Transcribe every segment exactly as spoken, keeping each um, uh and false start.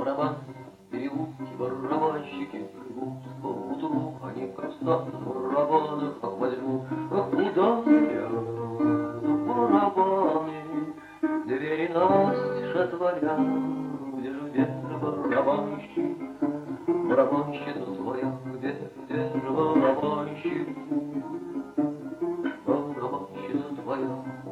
барабан, переулки, барабанщики живут по утру, они красавцы в барабанах, ах, возьму, ах, ударят барабаны, двери настежь отворят, где же, где же барабанщик, барабанщица своя, где, где же барабанщик, барабанщица твоя.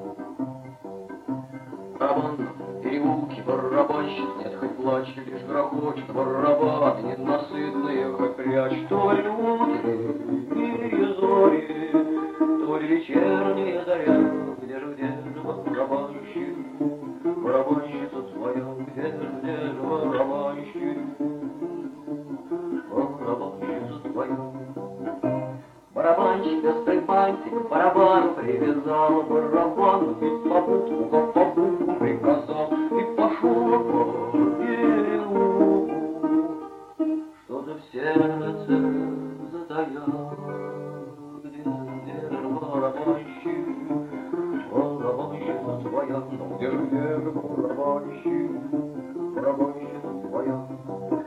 Барабан, переулки, барабанщик, нет, хоть плачь, лишь грохочет барабан, ненасытные, хоть прячь, то ли утренние зори, то ли вечерняя заря, где же, где же барабанщик, барабанщица твоя, где же, где же барабанщик, барабанщица твоя. Барабанщик пестрый бантик, барабан привязал, барабан ведь по букву, как по букву приказал, и пошел по переулку, что-то в сердце затаял. Где, где же барабанщик, барабанщица твоя, где же, где же барабанщик, барабанщица твоя.